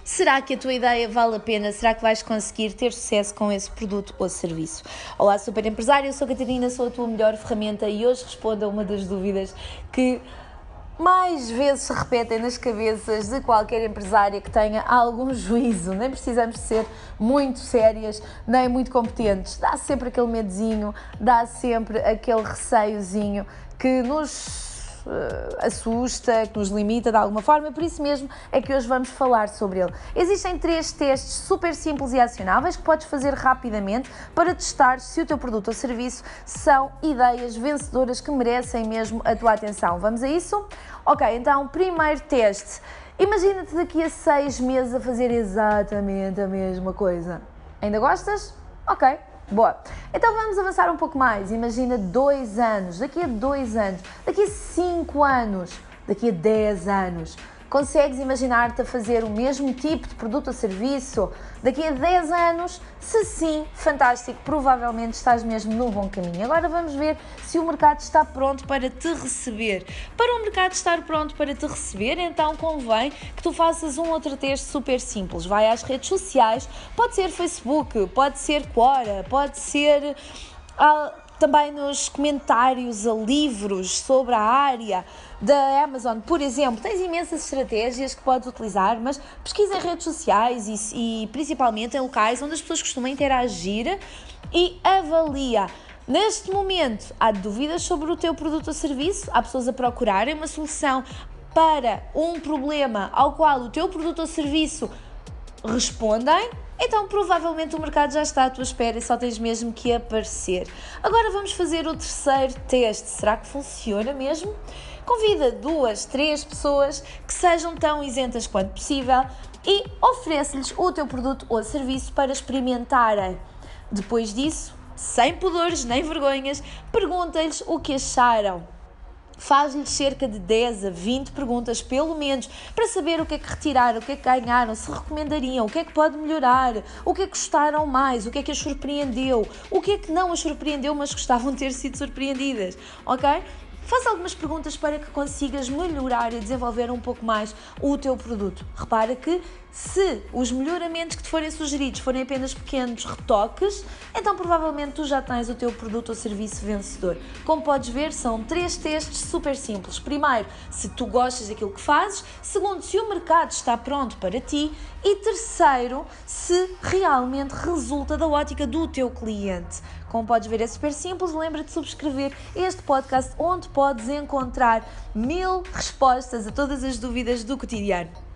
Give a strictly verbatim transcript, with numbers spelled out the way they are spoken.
Será que a tua ideia vale a pena? Será que vais conseguir ter sucesso com esse produto ou serviço? Olá, super empresário, eu sou a Catarina, sou a tua melhor ferramenta e hoje respondo a uma das dúvidas que mais vezes se repetem nas cabeças de qualquer empresária que tenha algum juízo. Nem precisamos ser muito sérias, nem muito competentes. Dá sempre aquele medozinho, dá sempre aquele receiozinho que nos uh, assusta, que nos limita de alguma forma, e por isso mesmo é que hoje vamos falar sobre ele. Existem três testes super simples e acionáveis que podes fazer rapidamente para testar se o teu produto ou serviço são ideias vencedoras que merecem mesmo a tua atenção. Vamos a isso? Ok, então, primeiro teste. Imagina-te daqui a seis meses a fazer exatamente a mesma coisa. Ainda gostas? Ok, boa. Então vamos avançar um pouco mais. Imagina dois anos, daqui a dois anos, daqui a cinco anos, daqui a dez anos. Consegues imaginar-te a fazer o mesmo tipo de produto ou serviço daqui a dez anos? Se sim, fantástico, provavelmente estás mesmo no bom caminho. Agora vamos ver se o mercado está pronto para te receber. Para o mercado estar pronto para te receber, então convém que tu faças um outro teste super simples. Vai às redes sociais, pode ser Facebook, pode ser Quora, pode ser ah, também nos comentários a livros sobre a área da Amazon, por exemplo. Tens imensas estratégias que podes utilizar, mas pesquisa em redes sociais e, e principalmente em locais onde as pessoas costumam interagir e avalia. Neste momento, há dúvidas sobre o teu produto ou serviço, há pessoas a procurarem uma solução para um problema ao qual o teu produto ou serviço respondem, então provavelmente o mercado já está à tua espera e só tens mesmo que aparecer. Agora vamos fazer o terceiro teste. Será que funciona mesmo? Convida duas, três pessoas que sejam tão isentas quanto possível e oferece-lhes o teu produto ou serviço para experimentarem. Depois disso, sem pudores nem vergonhas, pergunta-lhes o que acharam. Faz-lhes cerca de dez a vinte perguntas, pelo menos, para saber o que é que retiraram, o que é que ganharam, se recomendariam, o que é que pode melhorar, o que é que gostaram mais, o que é que as surpreendeu, o que é que não as surpreendeu, mas gostavam de ter sido surpreendidas, ok? Faz algumas perguntas para que consigas melhorar e desenvolver um pouco mais o teu produto. Repara que se os melhoramentos que te forem sugeridos forem apenas pequenos retoques, então provavelmente tu já tens o teu produto ou serviço vencedor. Como podes ver, são três testes super simples. Primeiro, se tu gostas daquilo que fazes. Segundo, se o mercado está pronto para ti. E terceiro, se realmente resulta da ótica do teu cliente. Como podes ver, é super simples. Lembra-te de subscrever este podcast onde podes encontrar mil respostas a todas as dúvidas do cotidiano.